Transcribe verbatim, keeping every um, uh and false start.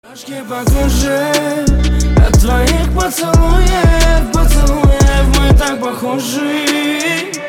Ножки похожи, от твоих поцелуев, поцелуев мы так похожи.